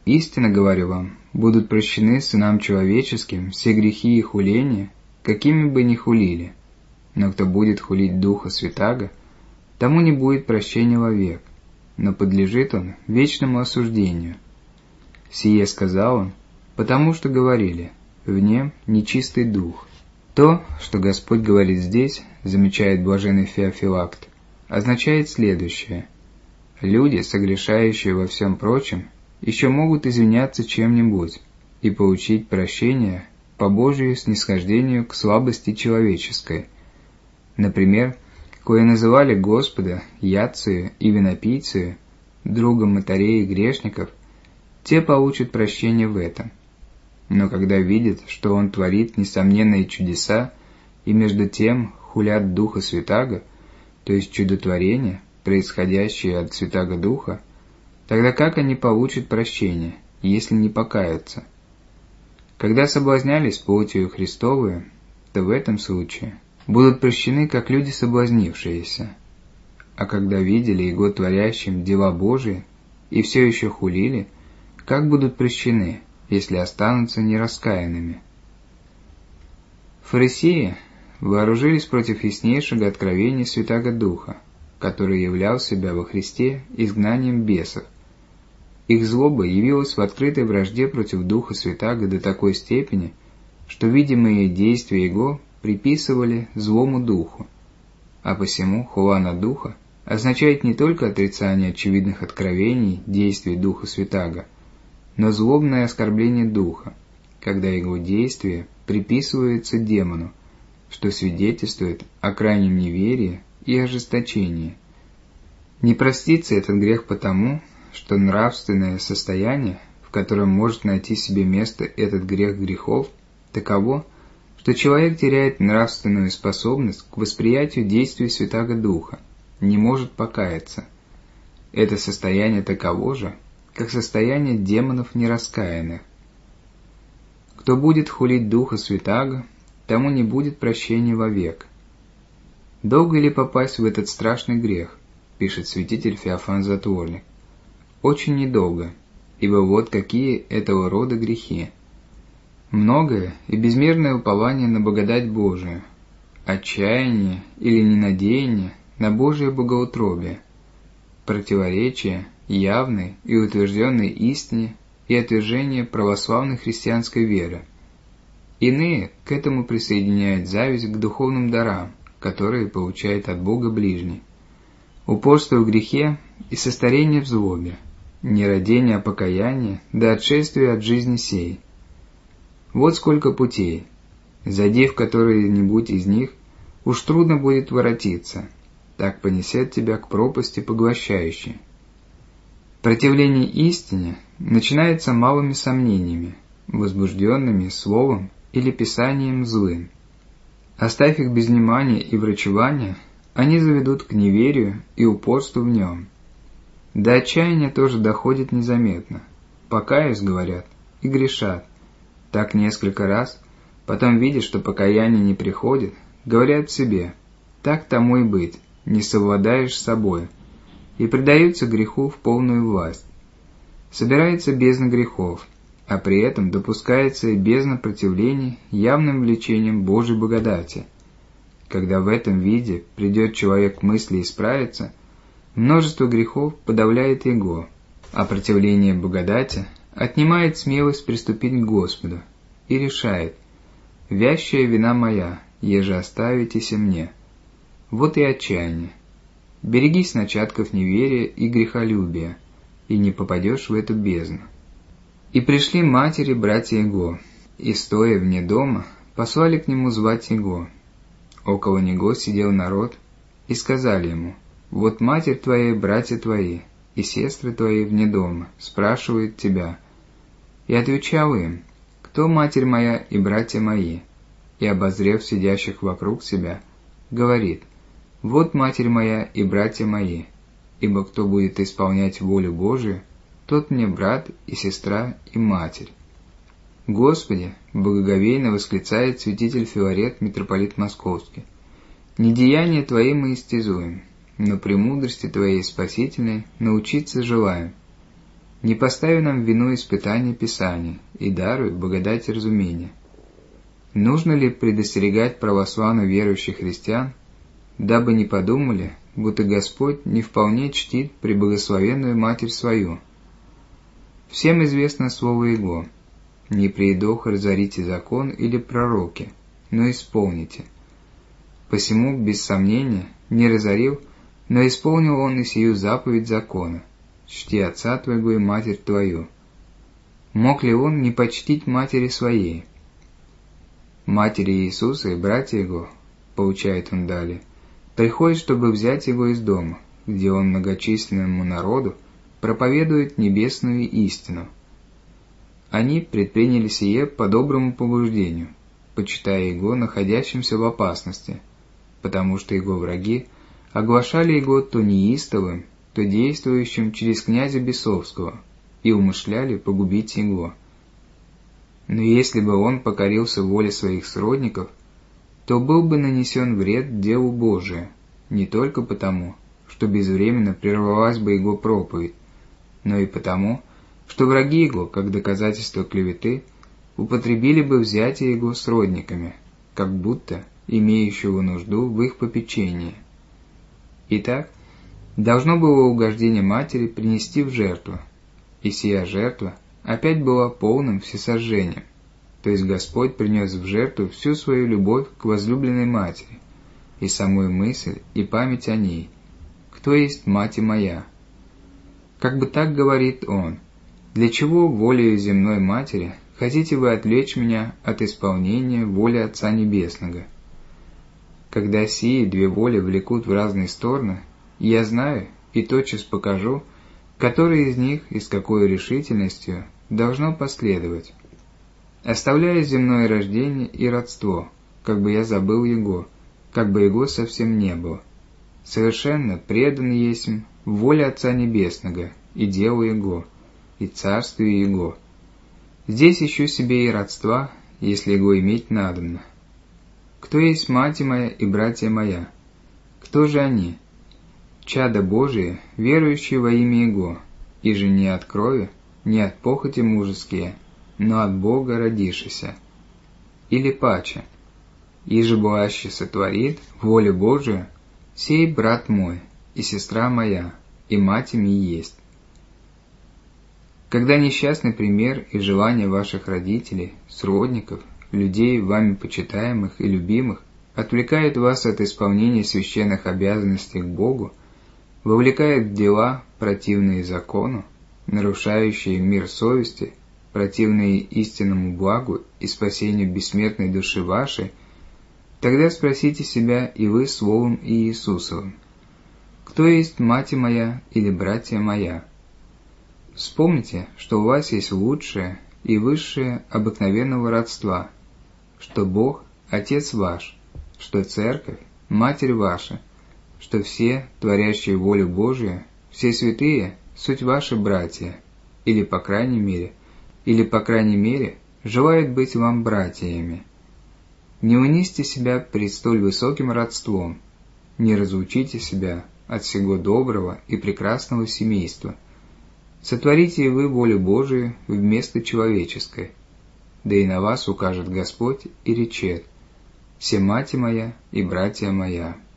Истинно говорю вам, будут прощены сынам человеческим все грехи и хуления, какими бы ни хулили. Но кто будет хулить Духа Святаго, тому не будет прощения вовек, но подлежит он вечному осуждению. Сие сказал он, потому что говорили, в нем нечистый дух. То, что Господь говорит здесь, замечает блаженный Феофилакт, означает следующее. Люди, согрешающие во всем прочем, еще могут извиняться чем-нибудь и получить прощение по Божию снисхождению к слабости человеческой. Например, кое называли Господа Яцию и винопийцию, другом мытарей и грешников, те получат прощение в этом. Но когда видят, что он творит несомненные чудеса, и между тем хулят Духа Святаго, то есть чудотворение, происходящее от Святаго Духа, тогда как они получат прощение, если не покаются? Когда соблазнялись плотью Христовую, то в этом случае будут прощены, как люди соблазнившиеся. А когда видели Его творящим дела Божии и все еще хулили, как будут прощены, если останутся нераскаянными? Фарисеи вооружились против яснейшего откровения Святаго Духа, который являл себя во Христе изгнанием бесов. Их злоба явилась в открытой вражде против Духа Святаго до такой степени, что видимые действия Его приписывали злому духу, а посему хула на Духа означает не только отрицание очевидных откровений действий Духа Святаго, но злобное оскорбление Духа, когда его действие приписывается демону, что свидетельствует о крайнем неверии и ожесточении. Не простится этот грех потому, что нравственное состояние, в котором может найти себе место этот грех грехов, таково, что человек теряет нравственную способность к восприятию действий Святаго Духа, не может покаяться. Это состояние таково же, как состояние демонов нераскаянных. Кто будет хулить Духа Святаго, тому не будет прощения вовек. Долго ли попасть в этот страшный грех, пишет святитель Феофан Затворник. Очень недолго, ибо вот какие этого рода грехи. Многое и безмерное упование на благодать Божию, отчаяние или ненадеяние на Божие богоутробие, противоречие явной и утвержденной истине и отвержение православной христианской веры. Иные к этому присоединяют зависть к духовным дарам, которые получает от Бога ближний, упорство в грехе и состарение в злобе, нерадение о покаянии до отшествия от жизни сей. Вот сколько путей, зайди в которые-нибудь из них, уж трудно будет воротиться, так понесет тебя к пропасти поглощающей. Противление истине начинается малыми сомнениями, возбужденными словом или писанием злым. Оставь их без внимания и врачевания, они заведут к неверию и упорству в нем. До отчаяния тоже доходит незаметно. Покаюсь, говорят, и грешат. Так несколько раз, потом видят, что покаяние не приходит, говорят себе, так тому и быть, не совладаешь с собой, и предаются греху в полную власть. Собирается бездна грехов, а при этом допускается и бездна противлений явным влечением Божьей благодати. Когда в этом виде придет человек к мысли исправиться, множество грехов подавляет его, а противление благодати отнимает смелость приступить к Господу и решает: «Вящая вина моя, еже оставитеся мне». Вот и отчаяние. Берегись начатков неверия и грехолюбия, и не попадешь в эту бездну. И пришли матери братья его, и, стоя вне дома, послали к нему звать его. Около него сидел народ, и сказали ему: «Вот матерь твоя и братья твои, и сестры твои вне дома, спрашивают тебя». И отвечал им: «Кто матерь моя и братья мои?» И, обозрев сидящих вокруг себя, говорит: «Вот матерь моя и братья мои, ибо кто будет исполнять волю Божию, тот мне брат и сестра и матерь». «Господи!» — благоговейно восклицает святитель Филарет, митрополит Московский. «Не деяния Твои мы истязуем, но премудрости Твоей спасительной научиться желаем». не постави нам в вину испытания Писания и даруй благодать и разумение. Нужно ли предостерегать православно верующих христиан, дабы не подумали, будто Господь не вполне чтит преблагословенную Матерь свою? Всем известно слово Его: «Не приидох разорите закон или пророки, но исполните». Посему, без сомнения, не разорил, но исполнил он и сию заповедь закона: «Чти отца твоего и матерь твою». Мог ли он не почтить матери своей? Матери Иисуса и братья Его, поучает он далее, приходят, чтобы взять Его из дома, где он многочисленному народу проповедует небесную истину. Они предприняли сие по доброму побуждению, почитая Его находящимся в опасности, потому что Его враги оглашали Его то неистовым, то действующим через князя Бесовского, и умышляли погубить Его. Но если бы он покорился воле своих сродников, то был бы нанесен вред делу Божию, не только потому, что безвременно прервалась бы Его проповедь, но и потому, что враги Его, как доказательство клеветы, употребили бы взятие Его сродниками, как будто имеющего нужду в их попечении. Итак, должно было угождение матери принести в жертву, и сия жертва опять была полным всесожжением, то есть Господь принес в жертву всю свою любовь к возлюбленной матери, и самую мысль и память о ней: «Кто есть мать моя?» Как бы так говорит Он: «Для чего волею земной матери хотите вы отвлечь меня от исполнения воли Отца Небесного?» Когда сии две воли влекут в разные стороны, я знаю и тотчас покажу, которая из них и с какой решительностью должно последовать. Оставляя земное рождение и родство, как бы я забыл Его, как бы Его совсем не было. Совершенно предан есмь воле Отца Небесного и делу Его, и царствию Его. Здесь ищу себе и родства, если Его иметь надобно. Кто есть мать моя и братья моя? Кто же они? Чада Божие, верующие во имя Его, и же не от крови, не от похоти мужеские, но от Бога родившийся. Или паче: иже боаще сотворит волю Божию, сей брат мой, и сестра моя, и мать ми есть. Когда несчастный пример и желания ваших родителей, сродников, людей, вами почитаемых и любимых, отвлекает вас от исполнения священных обязанностей к Богу, вовлекает в дела, противные закону, нарушающие мир совести, противные истинному благу и спасению бессмертной души вашей, тогда спросите себя и вы словом Иисусовым: «Кто есть мать моя или братья моя?» Вспомните, что у вас есть лучшее и высшее обыкновенного родства, что Бог – Отец ваш, что Церковь – Матерь ваша, что все, творящие волю Божию, все святые – суть ваши братья, или по крайней мере, желают быть вам братьями. Не унизьте себя пред столь высоким родством, не разлучите себя от всего доброго и прекрасного семейства. Сотворите и вы волю Божию вместо человеческой, да и на вас укажет Господь и речет: «Се мать моя и братья моя».